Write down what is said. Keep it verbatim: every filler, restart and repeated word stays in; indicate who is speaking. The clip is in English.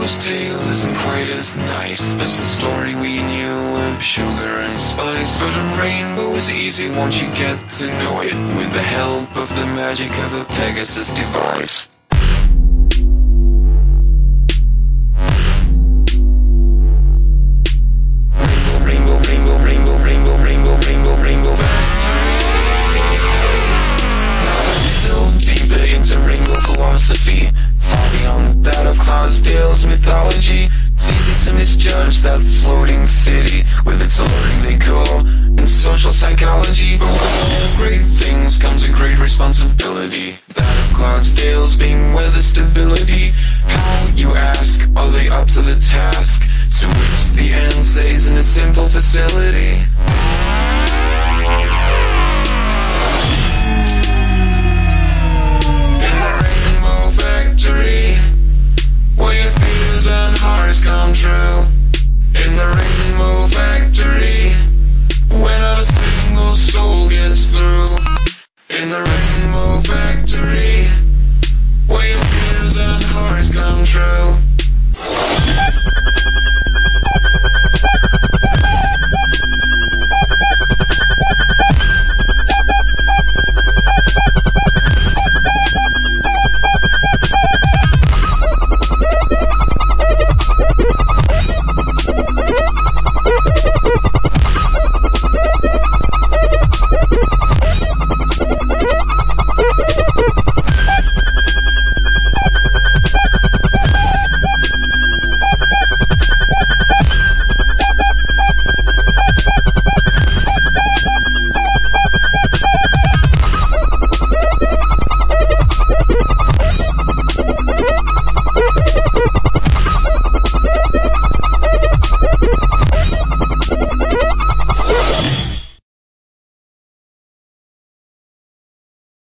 Speaker 1: Rainbow's tale isn't quite as nice as the story we knew of sugar and spice. But a rainbow is easy once you get to know it, with the help of the magic of a Pegasus device. Rainbow, rainbow, rainbow, rainbow, rainbow, rainbow, rainbow factory. Now let's delve deeper into rainbow philosophy, far beyond that of Clydesdale's mythology. It's easy to misjudge that floating city with its alluring decor and social psychology. But with all great things comes a great responsibility, that of Clydesdale's being weather stability. How, you ask, are they up to the task? To which the answer is in a simple facility.